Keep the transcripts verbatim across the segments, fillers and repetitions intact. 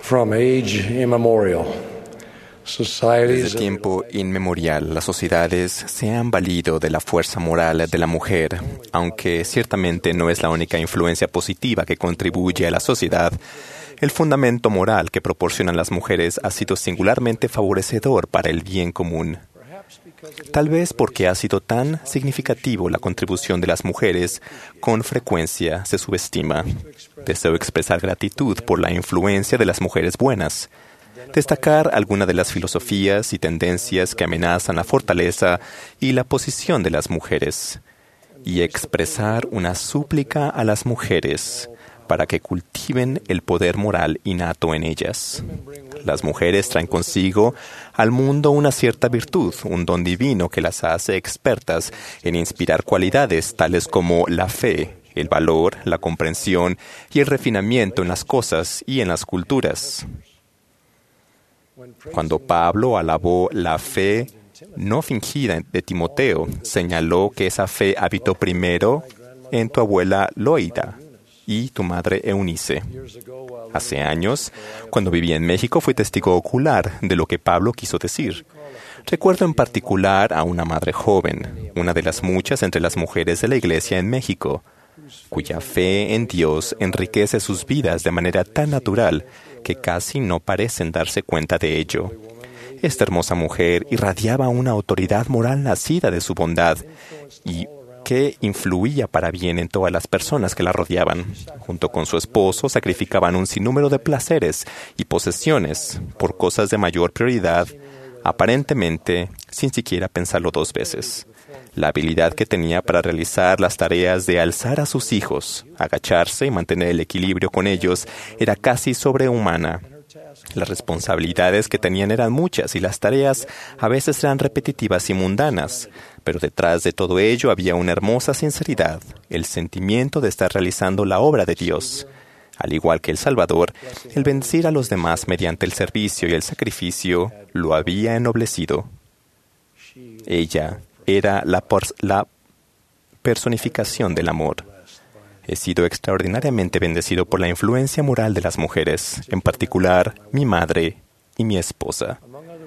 From age immemorial, societies Desde tiempo inmemorial, las sociedades se han valido de la fuerza moral de la mujer, aunque ciertamente no es la única influencia positiva que contribuye a la sociedad. El fundamento moral que proporcionan las mujeres ha sido singularmente favorecedor para el bien común. Tal vez porque ha sido tan significativo la contribución de las mujeres, con frecuencia se subestima. Deseo expresar gratitud por la influencia de las mujeres buenas, destacar algunas de las filosofías y tendencias que amenazan la fortaleza y la posición de las mujeres, y expresar una súplica a las mujeres para que cultiven el poder moral innato en ellas. Las mujeres traen consigo al mundo una cierta virtud, un don divino que las hace expertas en inspirar cualidades tales como la fe, el valor, la comprensión y el refinamiento en las cosas y en las culturas. Cuando Pablo alabó la fe no fingida de Timoteo, señaló que esa fe habitó primero en tu abuela Loida y tu madre Eunice. Hace años, cuando vivía en México, fui testigo ocular de lo que Pablo quiso decir. Recuerdo en particular a una madre joven, una de las muchas entre las mujeres de la iglesia en México, cuya fe en Dios enriquece sus vidas de manera tan natural que casi no parecen darse cuenta de ello. Esta hermosa mujer irradiaba una autoridad moral nacida de su bondad y que influía para bien en todas las personas que la rodeaban. Junto con su esposo, sacrificaban un sinnúmero de placeres y posesiones por cosas de mayor prioridad, aparentemente sin siquiera pensarlo dos veces. La habilidad que tenía para realizar las tareas de alzar a sus hijos, agacharse y mantener el equilibrio con ellos era casi sobrehumana. Las responsabilidades que tenían eran muchas y las tareas a veces eran repetitivas y mundanas, pero detrás de todo ello había una hermosa sinceridad, el sentimiento de estar realizando la obra de Dios. Al igual que el Salvador, el bendecir a los demás mediante el servicio y el sacrificio lo había ennoblecido. Ella era la, por- la personificación del amor. He sido extraordinariamente bendecido por la influencia moral de las mujeres, en particular mi madre y mi esposa.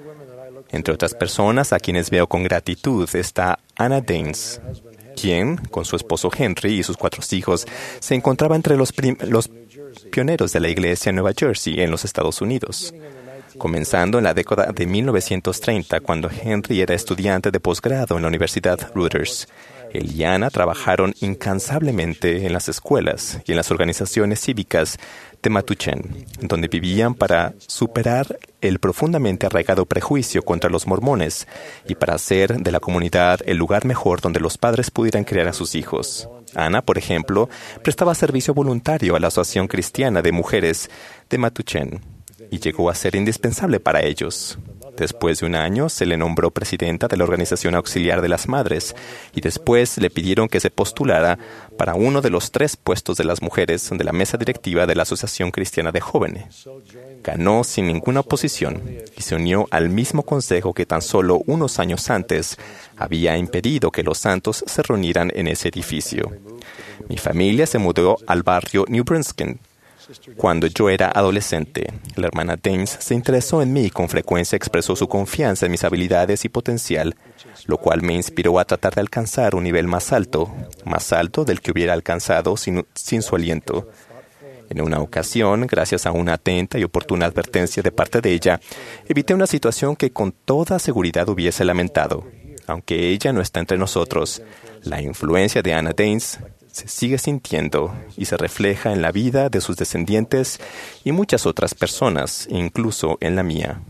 Entre otras personas a quienes veo con gratitud está Anna Daines, quien, con su esposo Henry y sus cuatro hijos, se encontraba entre los, prim- los pioneros de la iglesia en Nueva Jersey, en los Estados Unidos. Comenzando en la década de mil novecientos treinta, cuando Henry era estudiante de posgrado en la Universidad Rutgers. Él y Anna trabajaron incansablemente en las escuelas y en las organizaciones cívicas de Metuchen, donde vivían para superar el profundamente arraigado prejuicio contra los mormones y para hacer de la comunidad el lugar mejor donde los padres pudieran criar a sus hijos. Anna, por ejemplo, prestaba servicio voluntario a la Asociación Cristiana de Mujeres de Metuchen y llegó a ser indispensable para ellos. Después de un año, se le nombró presidenta de la Organización Auxiliar de las Madres y después le pidieron que se postulara para uno de los tres puestos de las mujeres de la mesa directiva de la Asociación Cristiana de Jóvenes. Ganó sin ninguna oposición y se unió al mismo consejo que tan solo unos años antes había impedido que los santos se reunieran en ese edificio. Mi familia se mudó al barrio New Brunswick cuando yo era adolescente. La hermana Daines se interesó en mí y con frecuencia expresó su confianza en mis habilidades y potencial, lo cual me inspiró a tratar de alcanzar un nivel más alto, más alto del que hubiera alcanzado sin, sin su aliento. En una ocasión, gracias a una atenta y oportuna advertencia de parte de ella, evité una situación que con toda seguridad hubiese lamentado. Aunque ella no está entre nosotros, la influencia de Anna Daines se sigue sintiendo y se refleja en la vida de sus descendientes y muchas otras personas, incluso en la mía.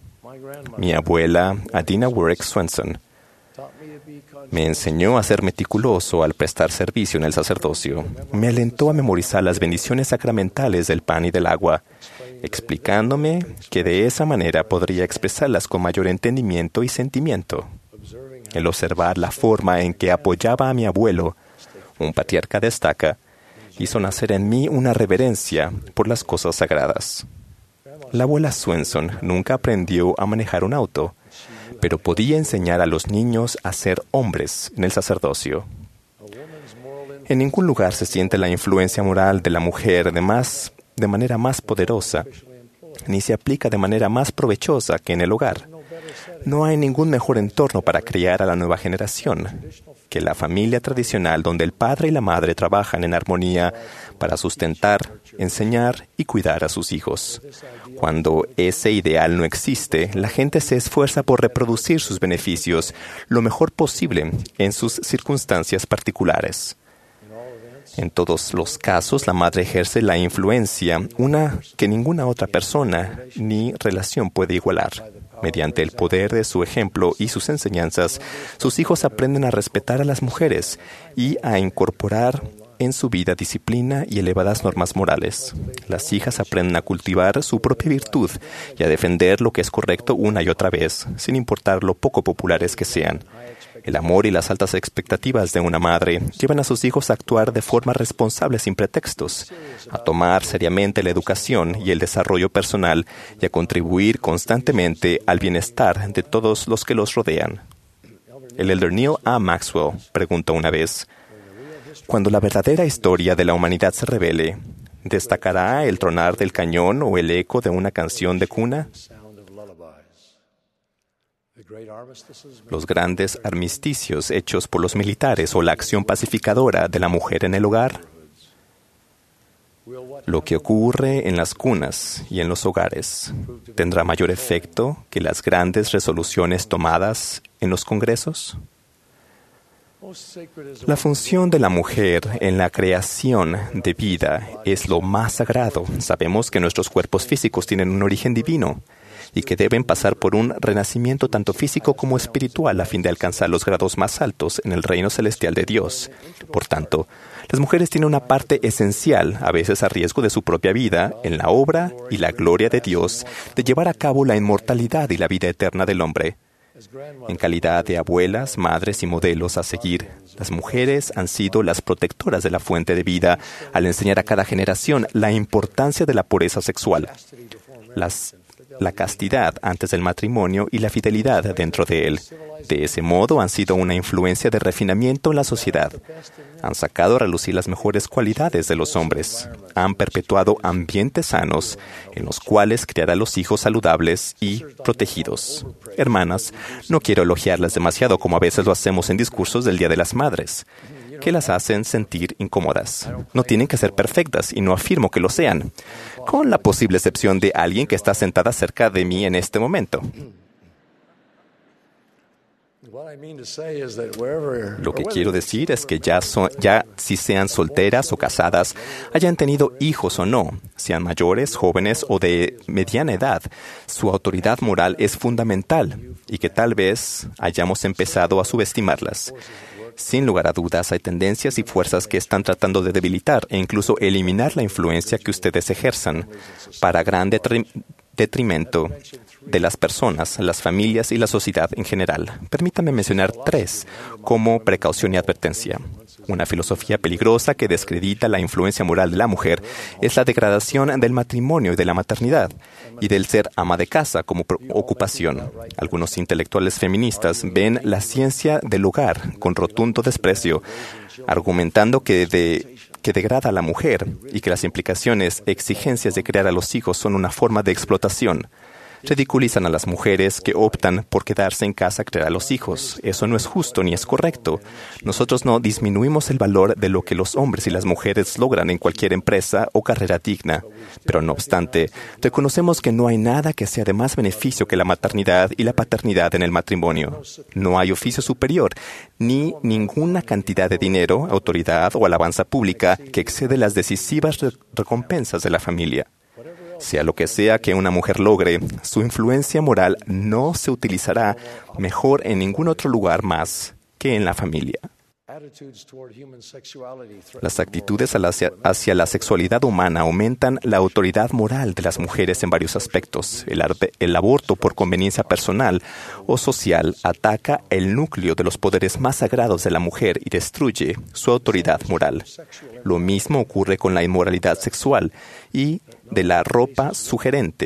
Mi abuela, Adina Warwick Swenson, me enseñó a ser meticuloso al prestar servicio en el sacerdocio. Me alentó a memorizar las bendiciones sacramentales del pan y del agua, explicándome que de esa manera podría expresarlas con mayor entendimiento y sentimiento. El observar la forma en que apoyaba a mi abuelo, un patriarca destaca, hizo nacer en mí una reverencia por las cosas sagradas. La abuela Swenson nunca aprendió a manejar un auto, pero podía enseñar a los niños a ser hombres en el sacerdocio. En ningún lugar se siente la influencia moral de la mujer de, más, de manera más poderosa ni se aplica de manera más provechosa que en el hogar. No hay ningún mejor entorno para criar a la nueva generación que la familia tradicional donde el padre y la madre trabajan en armonía para sustentar, enseñar y cuidar a sus hijos. Cuando ese ideal no existe, la gente se esfuerza por reproducir sus beneficios lo mejor posible en sus circunstancias particulares. En todos los casos, la madre ejerce la influencia, una que ninguna otra persona ni relación puede igualar. Mediante el poder de su ejemplo y sus enseñanzas, sus hijos aprenden a respetar a las mujeres y a incorporar en su vida disciplina y elevadas normas morales. Las hijas aprenden a cultivar su propia virtud y a defender lo que es correcto una y otra vez, sin importar lo poco populares que sean. El amor y las altas expectativas de una madre llevan a sus hijos a actuar de forma responsable sin pretextos, a tomar seriamente la educación y el desarrollo personal y a contribuir constantemente al bienestar de todos los que los rodean. El elder Neil A. Maxwell preguntó una vez: cuando la verdadera historia de la humanidad se revele, ¿destacará el tronar del cañón o el eco de una canción de cuna? Los grandes armisticios hechos por los militares o la acción pacificadora de la mujer en el hogar. Lo que ocurre en las cunas y en los hogares tendrá mayor efecto que las grandes resoluciones tomadas en los congresos. La función de la mujer en la creación de vida es lo más sagrado. Sabemos que nuestros cuerpos físicos tienen un origen divino y que deben pasar por un renacimiento tanto físico como espiritual a fin de alcanzar los grados más altos en el reino celestial de Dios. Por tanto, las mujeres tienen una parte esencial, a veces a riesgo de su propia vida, en la obra y la gloria de Dios de llevar a cabo la inmortalidad y la vida eterna del hombre. En calidad de abuelas, madres y modelos a seguir, las mujeres han sido las protectoras de la fuente de vida al enseñar a cada generación la importancia de la pureza sexual, las la castidad antes del matrimonio y la fidelidad dentro de él. De ese modo han sido una influencia de refinamiento en la sociedad. Han sacado a relucir las mejores cualidades de los hombres. Han perpetuado ambientes sanos en los cuales criar a los hijos saludables y protegidos. Hermanas, no quiero elogiarlas demasiado como a veces lo hacemos en discursos del Día de las Madres, que las hacen sentir incómodas. No tienen que ser perfectas y no afirmo que lo sean, con la posible excepción de alguien que está sentada cerca de mí en este momento. Lo que quiero decir es que ya, son, ya si sean solteras o casadas, hayan tenido hijos o no, sean mayores, jóvenes o de mediana edad, su autoridad moral es fundamental y que tal vez hayamos empezado a subestimarlas. Sin lugar a dudas, hay tendencias y fuerzas que están tratando de debilitar e incluso eliminar la influencia que ustedes ejerzan para gran detri- detrimento de las personas, las familias y la sociedad en general. Permítame mencionar tres como precaución y advertencia. Una filosofía peligrosa que descredita la influencia moral de la mujer es la degradación del matrimonio y de la maternidad y del ser ama de casa como ocupación. Algunos intelectuales feministas ven la ciencia del hogar con rotundo desprecio, argumentando que, de, que degrada a la mujer y que las implicaciones e exigencias de criar a los hijos son una forma de explotación. Ridiculizan a las mujeres que optan por quedarse en casa a criar a los hijos. Eso no es justo ni es correcto. Nosotros no disminuimos el valor de lo que los hombres y las mujeres logran en cualquier empresa o carrera digna. Pero no obstante, reconocemos que no hay nada que sea de más beneficio que la maternidad y la paternidad en el matrimonio. No hay oficio superior, ni ninguna cantidad de dinero, autoridad o alabanza pública que excede las decisivas re- recompensas de la familia. Sea lo que sea que una mujer logre, su influencia moral no se utilizará mejor en ningún otro lugar más que en la familia. Las actitudes hacia, hacia la sexualidad humana aumentan la autoridad moral de las mujeres en varios aspectos. El, arbe, el aborto por conveniencia personal o social ataca el núcleo de los poderes más sagrados de la mujer y destruye su autoridad moral. Lo mismo ocurre con la inmoralidad sexual y de la ropa sugerente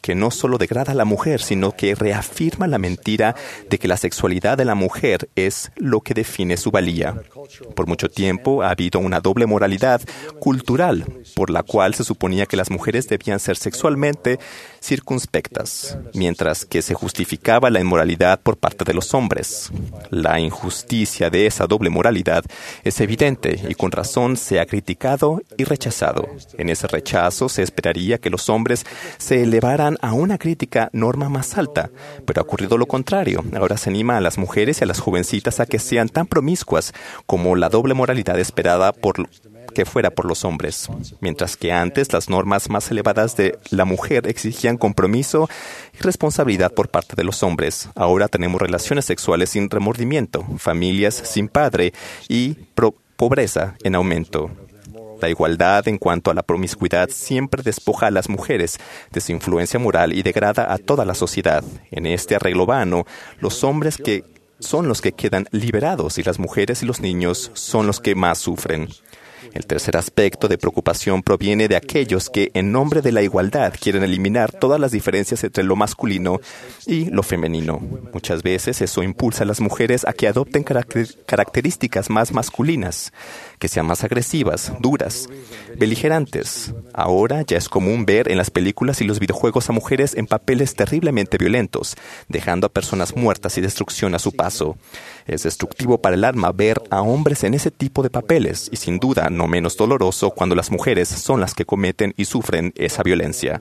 que no solo degrada a la mujer, sino que reafirma la mentira de que la sexualidad de la mujer es lo que define su valía. Por mucho tiempo ha habido una doble moralidad cultural, por la cual se suponía que las mujeres debían ser sexualmente circunspectas, mientras que se justificaba la inmoralidad por parte de los hombres. La injusticia de esa doble moralidad es evidente y con razón se ha criticado y rechazado. En ese rechazo se esperaría que los hombres se elevaran a una crítica norma más alta, pero ha ocurrido lo contrario. Ahora se anima a las mujeres y a las jovencitas a que sean tan promiscuas como la doble moralidad esperada por que fuera por los hombres. Mientras que antes las normas más elevadas de la mujer exigían compromiso y responsabilidad por parte de los hombres, ahora tenemos relaciones sexuales sin remordimiento, familias sin padre y pro- pobreza en aumento. La igualdad en cuanto a la promiscuidad siempre despoja a las mujeres de su influencia moral y degrada a toda la sociedad. En este arreglo vano, los hombres que son los que quedan liberados y las mujeres y los niños son los que más sufren. El tercer aspecto de preocupación proviene de aquellos que, en nombre de la igualdad, quieren eliminar todas las diferencias entre lo masculino y lo femenino. Muchas veces eso impulsa a las mujeres a que adopten caracter- características más masculinas, que sean más agresivas, duras, beligerantes. Ahora ya es común ver en las películas y los videojuegos a mujeres en papeles terriblemente violentos, dejando a personas muertas y destrucción a su paso. Es destructivo para el alma ver a hombres en ese tipo de papeles y sin duda no menos doloroso cuando las mujeres son las que cometen y sufren esa violencia.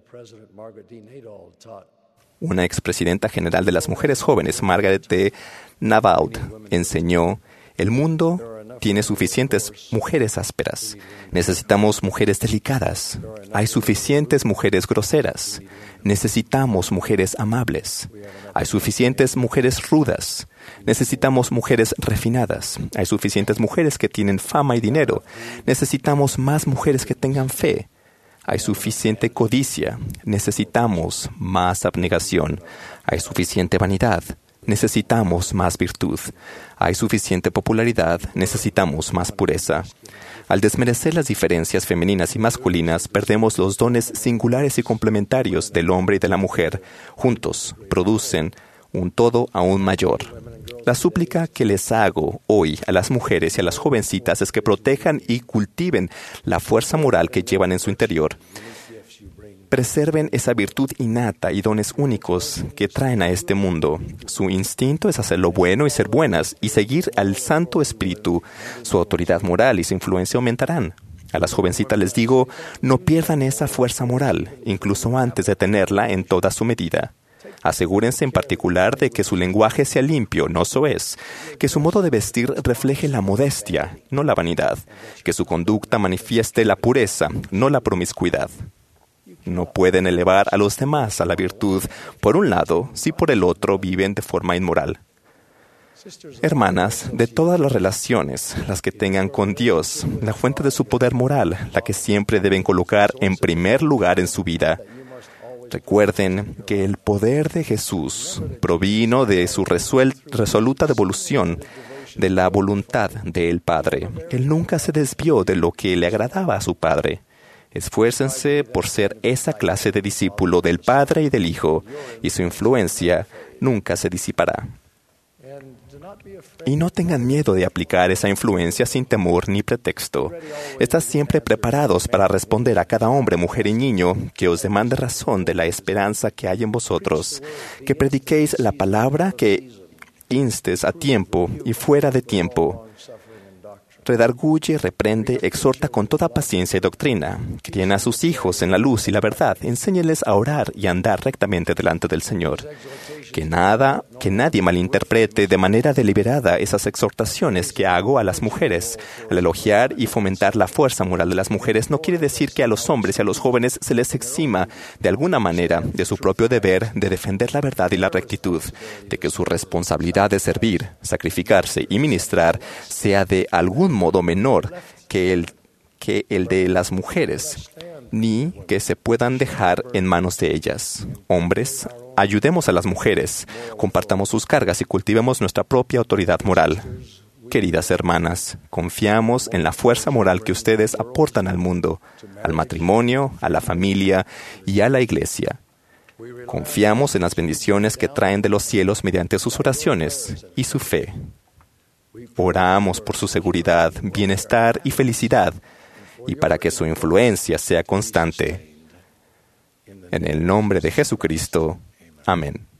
Una expresidenta general de las mujeres jóvenes, Margaret de Navaud, enseñó: el mundo tiene suficientes mujeres ásperas. Necesitamos mujeres delicadas. Hay suficientes mujeres groseras. Necesitamos mujeres amables. Hay suficientes mujeres rudas. Necesitamos mujeres refinadas. Hay suficientes mujeres que tienen fama y dinero. Necesitamos más mujeres que tengan fe. Hay suficiente codicia. Necesitamos más abnegación. Hay suficiente vanidad. Necesitamos más virtud. Hay suficiente popularidad. Necesitamos más pureza. Al desmerecer las diferencias femeninas y masculinas, perdemos los dones singulares y complementarios del hombre y de la mujer. Juntos producen un todo aún mayor. La súplica que les hago hoy a las mujeres y a las jovencitas es que protejan y cultiven la fuerza moral que llevan en su interior. Preserven esa virtud innata y dones únicos que traen a este mundo. Su instinto es hacer lo bueno y ser buenas y seguir al Santo Espíritu. Su autoridad moral y su influencia aumentarán. A las jovencitas les digo, no pierdan esa fuerza moral, incluso antes de tenerla en toda su medida. Asegúrense en particular de que su lenguaje sea limpio, no soez, que su modo de vestir refleje la modestia, no la vanidad, que su conducta manifieste la pureza, no la promiscuidad. No pueden elevar a los demás a la virtud, por un lado, si por el otro viven de forma inmoral. Hermanas, de todas las relaciones, las que tengan con Dios, la fuente de su poder moral, la que siempre deben colocar en primer lugar en su vida. Recuerden que el poder de Jesús provino de su resuel- resoluta devolución de la voluntad del Padre. Él nunca se desvió de lo que le agradaba a su Padre. Esfuércense por ser esa clase de discípulo del Padre y del Hijo, y su influencia nunca se disipará. Y no tengan miedo de aplicar esa influencia sin temor ni pretexto. Estad siempre preparados para responder a cada hombre, mujer y niño que os demande razón de la esperanza que hay en vosotros. Que prediquéis la palabra, que instes a tiempo y fuera de tiempo. Redarguye, reprende, exhorta con toda paciencia y doctrina. Críen a sus hijos en la luz y la verdad. Enséñeles a orar y a andar rectamente delante del Señor. Que nada, que nadie malinterprete de manera deliberada esas exhortaciones que hago a las mujeres. Al elogiar y fomentar la fuerza moral de las mujeres no quiere decir que a los hombres y a los jóvenes se les exima de alguna manera de su propio deber de defender la verdad y la rectitud, de que su responsabilidad de servir, sacrificarse y ministrar sea de algún modo menor que el, que el de las mujeres, ni que se puedan dejar en manos de ellas. Hombres, ayudemos a las mujeres, compartamos sus cargas y cultivemos nuestra propia autoridad moral. Queridas hermanas, confiamos en la fuerza moral que ustedes aportan al mundo, al matrimonio, a la familia y a la iglesia. Confiamos en las bendiciones que traen de los cielos mediante sus oraciones y su fe. Oramos por su seguridad, bienestar y felicidad, y para que su influencia sea constante. En el nombre de Jesucristo. Amén.